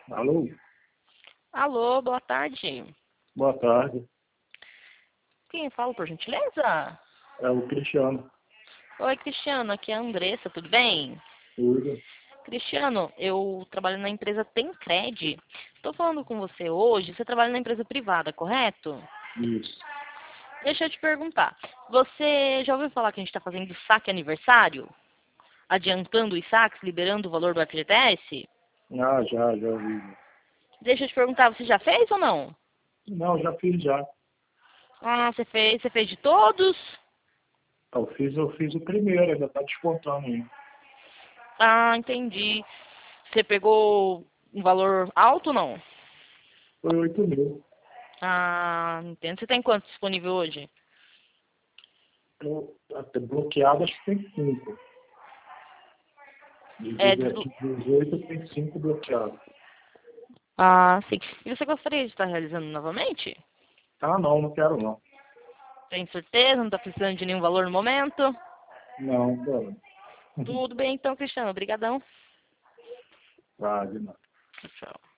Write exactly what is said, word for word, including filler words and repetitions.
Alô? Alô, boa tarde. Boa tarde. Quem fala, por gentileza? É o Cristiano. Oi, Cristiano, aqui é a Andressa, tudo bem? Tudo. Cristiano, eu trabalho na empresa Tencred. Estou falando com você hoje, você trabalha na empresa privada, correto? Isso. Deixa eu te perguntar, você já ouviu falar que a gente está fazendo saque aniversário? Adiantando os saques, liberando o valor do F G T S? Ah, já, já ouvi. Deixa eu te perguntar, você já fez ou não? Não, já fiz já. Ah, você fez, você fez de todos? Eu fiz, eu fiz o primeiro, ainda tá descontando aí. Ah, entendi. Você pegou um valor alto ou não? Foi oito mil. Ah, entendo. Você tem quanto disponível hoje? Eu, até bloqueado acho que tem cinco. De É, desblo... dezoito tem cinco bloqueados. Ah, sim. E você gostaria de estar realizando novamente? Ah, não, não quero não. Tem certeza? Não está precisando de nenhum valor no momento? Não, cara. Tudo bem então, Cristiano. Obrigadão. Tá, de nada. Tchau.